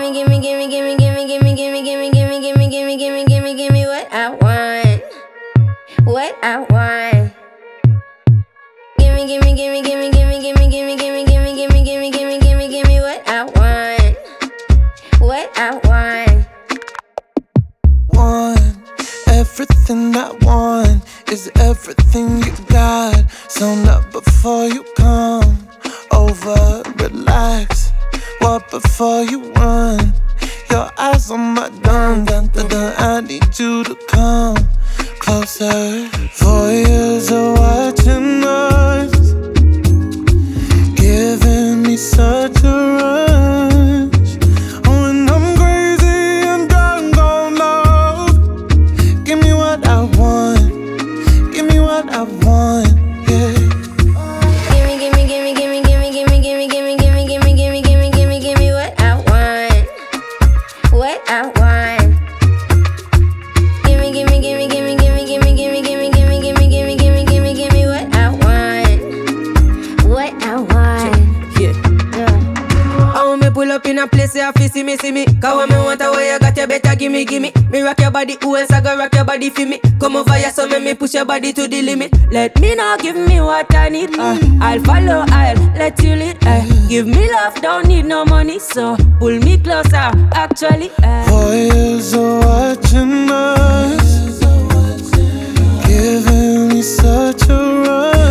Give me what I want. What I want. Give me what I want. What I want. Everything I want is everything you got. So not before you come over, relax. Walk before you run. Your eyes on my dun. I need you to come closer. 4 years of watching us, giving me such a rush. Oh, and I'm crazy and done gone love. Give me what I want. Give me what I want. Yeah. Give me what I want. What I want. Give me what I want. What I want. Yeah. I want me pull up in a place where you see me. Cause when me want a way you got, you better gimme. Me rock your body, who else I go rock your body for me? Come over here, so make me push your body to the limit. Let me know, give me what I need. I'll follow, I'll let you lead. Give me love, don't need no money, so pull me closer, actually. 4 years of watching us, giving me such a rush.